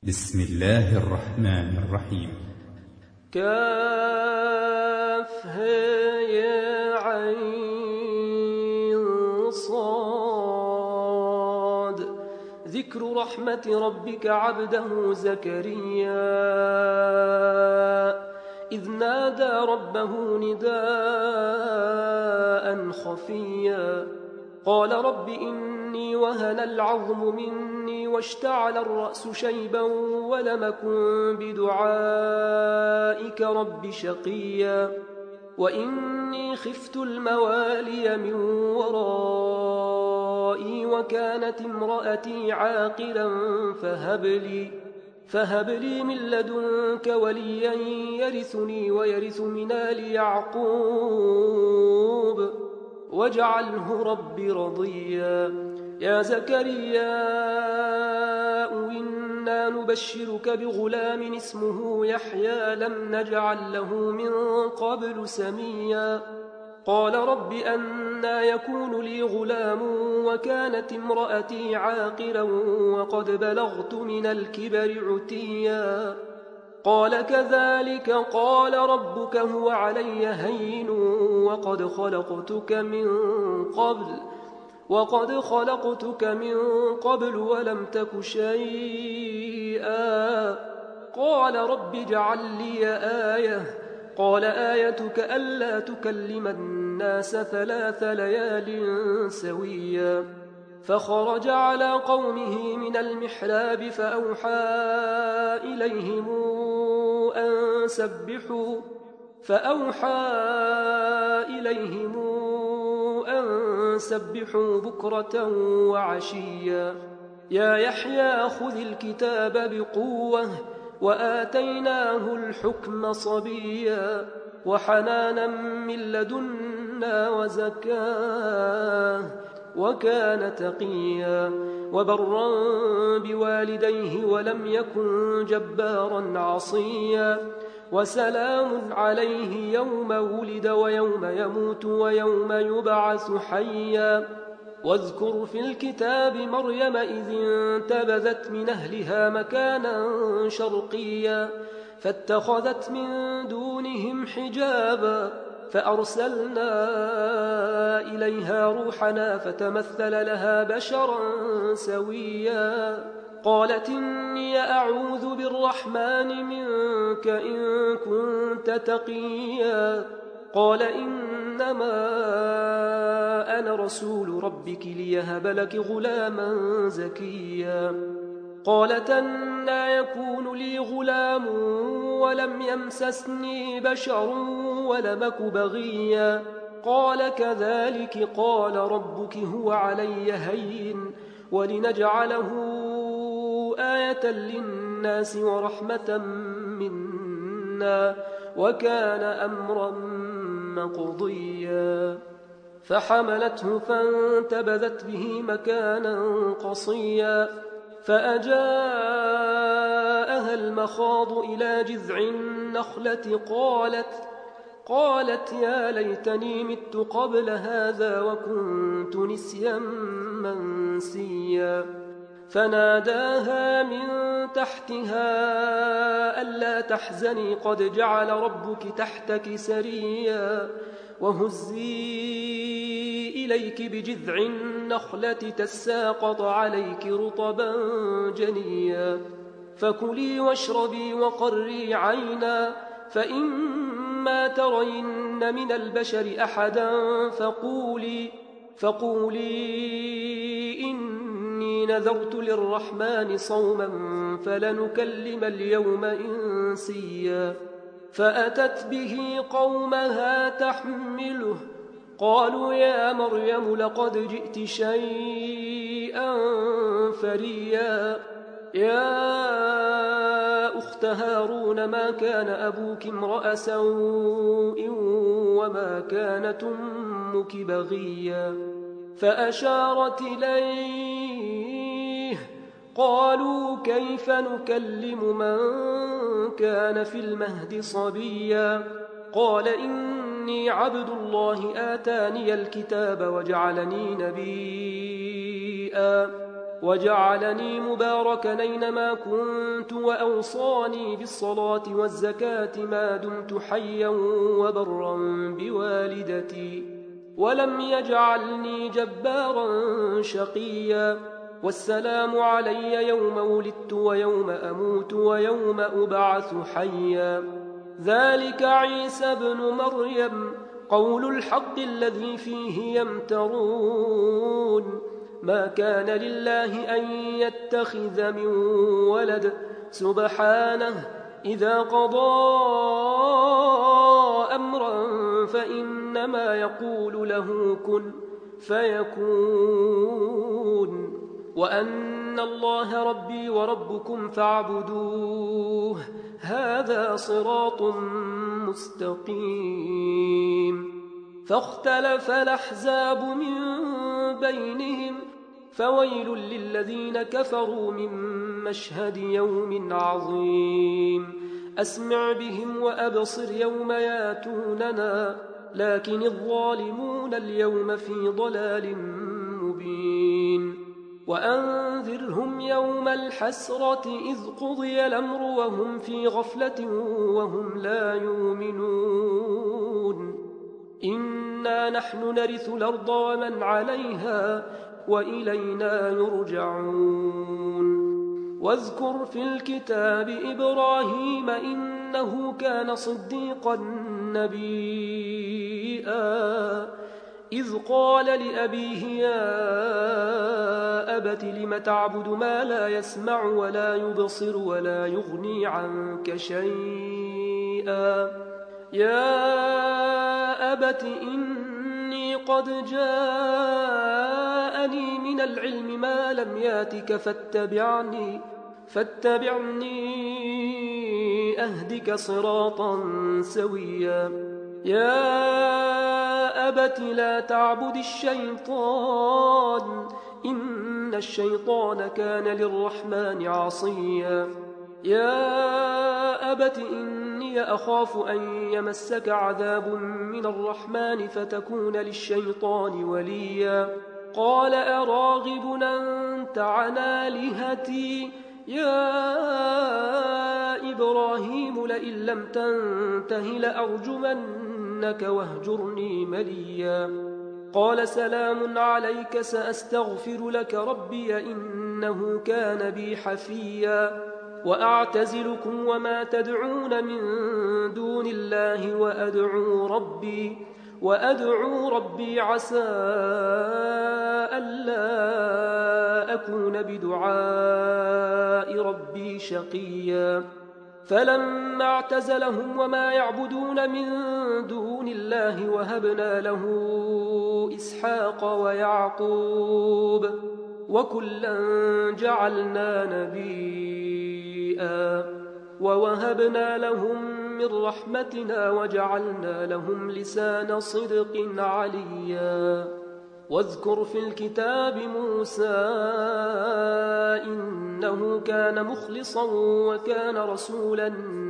بسم الله الرحمن الرحيم. كافها يا عين صاد. ذكر رحمة ربك عبده زكريا إذ نادى ربه نداء خفيا قال رب إني وهن العظم مني واشتعل الرأس شيبا ولم أكن بدعائك رب شقيا وإني خفت الموالي من ورائي وكانت امرأتي عاقلا فهب لي من لدنك وليا يرثني ويرث من آل يعقوب واجعله رب رضيا. يا زكريا إنا نبشرك بغلام اسمه يحيى لم نجعل له من قبل سميا قال رب أنى يكون لي غلام وكانت امرأتي عاقرا وقد بلغت من الكبر عتيا قال كذلك قال ربك هو علي هين وقد خلقتك من قبل ولم تك شيئا قال رب اجعل لي آية قال آيتك ألا تكلم الناس 3 ليال سويا فخرج على قومه من المحراب فأوحى إليهم أن سبحوا بكرة وعشيا يا يحيى خذ الكتاب بقوة وآتيناه الحكم صبيا وحنانا من لدنا وزكاه وكان تقيا وبرا بوالديه ولم يكن جبارا عصيا وسلام عليه يوم ولد ويوم يموت ويوم يبعث حيا واذكر في الكتاب مريم إذ انتبذت من أهلها مكانا شرقيا فاتخذت من دونهم حجابا فأرسلنا إليها روحنا فتمثل لها بشرا سويا قالت إني أعوذ بالرحمن منك إن كنت تقيا قال إنما أنا رسول ربك ليهب لك غلاما زكيا قالت أنى يكون لي غلام ولم يمسسني بشر ولم أك بغيا قال كذلك قال ربك هو علي هين ولنجعله آية للناس ورحمة منا وكان أمرا مقضيا فحملته فانتبذت به مكانا قصيا فأجاءها المخاض إلى جذع النخلة قالت يا ليتني مت قبل هذا وكنت نسيا منسيا فناداها من تحتها ألا تحزني قد جعل ربك تحتك سريا وهزي إليك بجذع النخلة تساقط عليك رطبا جنيا فكلي واشربي وقري عينا فإما ترين من البشر أحدا فقولي إني نذرت للرحمن صوما فلنكلم اليوم إنسيا فأتت به قومها تحمله قالوا يا مريم لقد جئت شيئا فريا يا أخت هارون ما كان أبوك امرأ سوء وما كانت أمك بغيا فأشارت إليه قالوا كيف نكلم من كان في المهد صبيا قال إني عبد الله آتاني الكتاب وجعلني نبيا وجعلني مباركا أينما كنت وأوصاني بالصلاة والزكاة ما دمت حيا وبرا بوالدتي ولم يجعلني جبارا شقيا والسلام علي يوم ولدت ويوم أموت ويوم أبعث حيا ذلك عيسى بن مريم قول الحق الذي فيه يمترون ما كان لله أن يتخذ من ولد سبحانه إذا قضى أمرا فإنما يقول له كن فيكون وأن الله ربي وربكم فاعبدوه هذا صراط مستقيم فاختلف الأحزاب من بينهم فويل للذين كفروا من مشهد يوم عظيم أسمع بهم وأبصر يوم ياتوننا لكن الظالمون اليوم في ضلال مبين وأنذرهم يوم الحسرة إذ قضي الأمر وهم في غفلة وهم لا يؤمنون إنا نحن نرث الأرض ومن عليها وإلينا يرجعون واذكر في الكتاب إبراهيم إنه كان صديقا نبيا إذ قال لأبيه يا أبت لم تعبد ما لا يسمع ولا يبصر ولا يغني عنك شيئا يا أبت إني قد جاءني من العلم ما لم ياتك فاتبعني أهدك صراطا سويا يا أبت لا تعبد الشيطان إن الشيطان كان للرحمن عصيا يا أبت إني أخاف أن يمسك عذاب من الرحمن فتكون للشيطان وليا قال أراغب أنت عن آلهتي يا إبراهيم لئن لم تنته لأرجمنك واهجرني مليا قال سلام عليك سأستغفر لك ربي إنه كان بي حفيا وأعتزلكم وما تدعون من دون الله وأدعو ربي عسى ألا أكون بدعاء ربي شقيا فلما اعتزلهم وما يعبدون من دون الله وهبنا له إسحاق ويعقوب وكلا جعلنا نبيا ووهبنا لهم من رحمتنا وجعلنا لهم لسان صدق عليا واذكر في الكتاب موسى إنه كان مخلصا وكان رسولا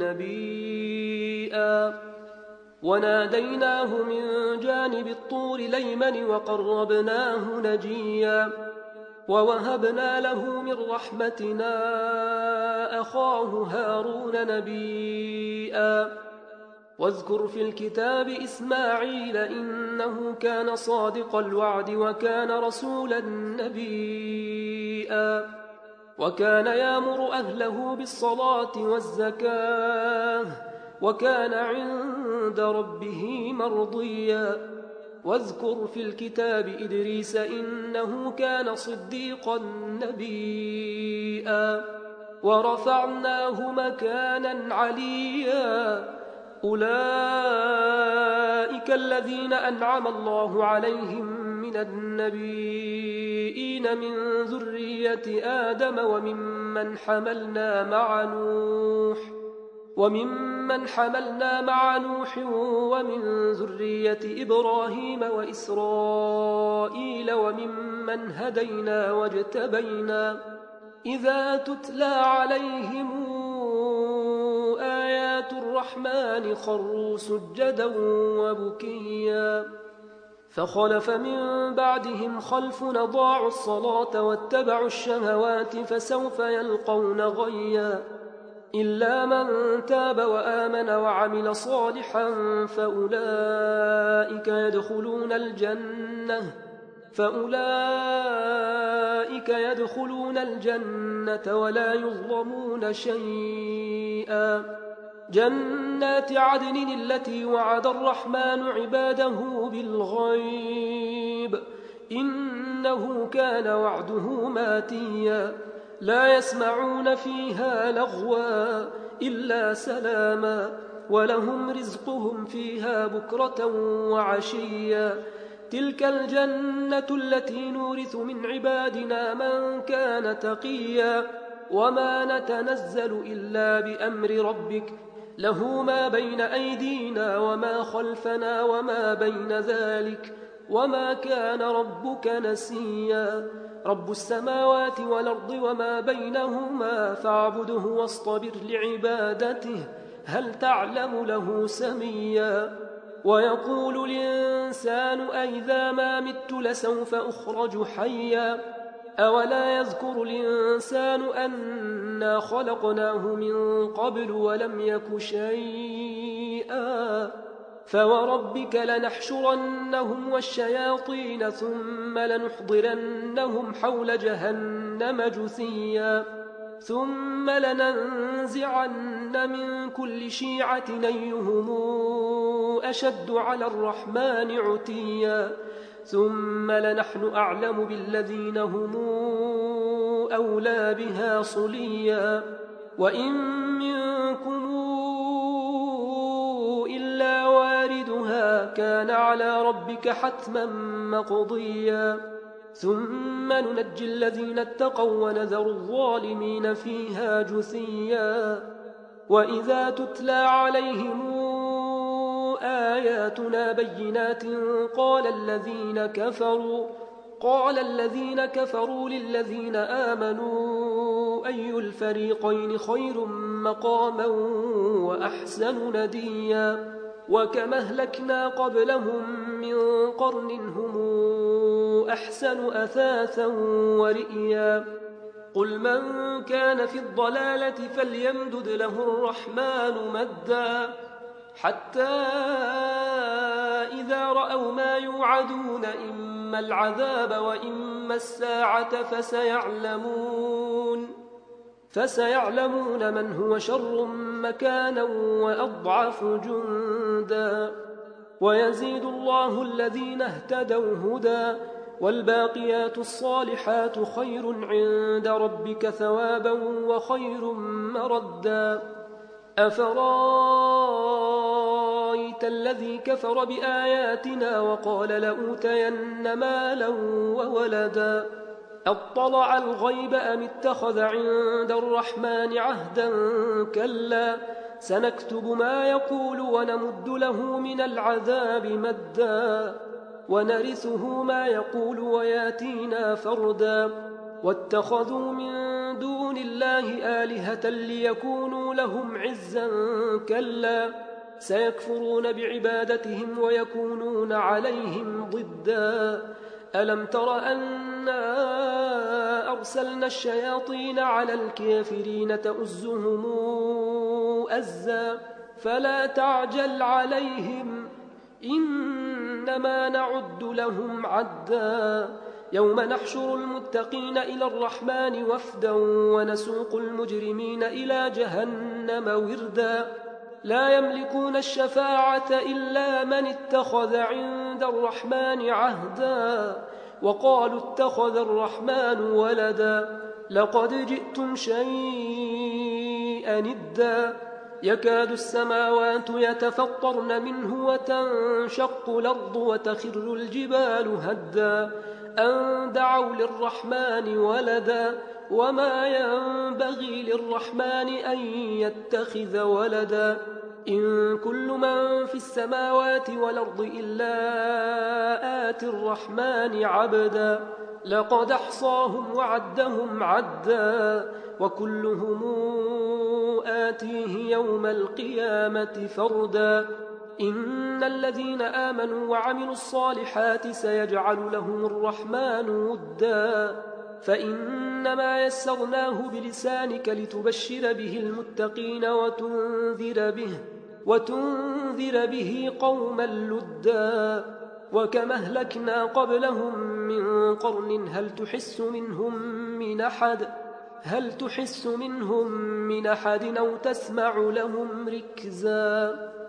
نبيا وناديناه من جانب الطور الأيمن وقربناه نجيا ووهبنا له من رحمتنا أخاه هارون نبيا واذكر في الكتاب إسماعيل إنه كان صادق الوعد وكان رسولا نبيا وكان يأمر أهله بالصلاة والزكاة وكان عند ربه مرضيا واذكر في الكتاب إدريس إنه كان صديقا نبيا ورفعناه مكانا عليا أولئك الذين أنعم الله عليهم من النبيين من ذرية آدم وممن حملنا مع نوح ومن ذرية إبراهيم وإسرائيل وممن هدينا واجتبينا إذا تتلى عليهم آيات الرحمن خروا سجدا وبكيا فخلف من بعدهم خلف أضاعوا الصلاة واتبعوا الشهوات فسوف يلقون غيا إلا من تاب وآمن وعمل صالحا فأولئك يدخلون الجنة ولا يظلمون شيئا جنات عدن التي وعد الرحمن عباده بالغيب إنه كان وعده ماتيا لا يسمعون فيها لغوا إلا سلاما ولهم رزقهم فيها بكرة وعشيا تلك الجنة التي نورث من عبادنا من كان تقيا وما نتنزل إلا بأمر ربك له ما بين أيدينا وما خلفنا وما بين ذلك وما كان ربك نسيا رب السماوات والأرض وما بينهما فاعبده واصطبر لعبادته هل تعلم له سميا ويقول الإنسان أئذا ما مت لسوف أخرج حيا أولا يذكر الإنسان أنا خلقناه من قبل ولم يك شيئا فوربك لنحشرنهم والشياطين ثم لنحضرنهم حول جهنم جثيا ثم لننزعن من كل شيعة أيهم أشد على الرحمن عتيا ثم لنحن أعلم بالذين هم أولى بها صليا وإن منكم إلا واردها كان على ربك حتما مقضيا ثم ننجي الذين اتقوا ونذر الظالمين فيها جثيا وإذا تتلى عليهم آياتنا بينات قال الذين كفروا للذين آمنوا أي الفريقين خير مقاما وأحسن نديا وكم أهلكنا قبلهم من قرن هم أحسن أثاثا ورئيا قل من كان في الضلالة فليمدد له الرحمن مدا حتى إذا رأوا ما يوعدون إما العذاب وإما الساعة فسيعلمون من هو شر مكانا وأضعف جندا ويزيد الله الذين اهتدوا هدى والباقيات الصالحات خير عند ربك ثوابا وخير مردا أفرايت الذي كفر بآياتنا وقال لأوتين مالا وولدا أطلع الغيب أم اتخذ عند الرحمن عهدا كلا سنكتب ما يقول ونمد له من العذاب مدا ونرثه ما يقول وياتينا فردا واتخذوا من دون الله آلهة ليكونوا لهم عزا كلا سيكفرون بعبادتهم ويكونون عليهم ضدا ألم تر أنا أرسلنا الشياطين على الكافرين تؤزهم أزا فلا تعجل عليهم إنما نعد لهم عدا يوم نحشر المتقين إلى الرحمن وفدا ونسوق المجرمين إلى جهنم وردا لا يملكون الشفاعة إلا من اتخذ عند الرحمن عهدا وقالوا اتخذ الرحمن ولدا لقد جئتم شيئا إدا يكاد السماوات يتفطرن منه وتنشق الأرض وتخر الجبال هدا أن دعوا للرحمن ولدا وما ينبغي للرحمن أن يتخذ ولدا إن كل من في السماوات والأرض إلا آتي الرحمن عبدا لقد أحصاهم وعدهم عدا وكلهم آتيه يوم القيامة فردا إن الذين آمنوا وعملوا الصالحات سيجعل لهم الرحمن ودا فإنما يسرناه بلسانك لتبشر به المتقين وتنذر به قوما لدا وكما أهلكنا قبلهم من قرن هل تحس منهم من أحد أو تسمع لهم ركزا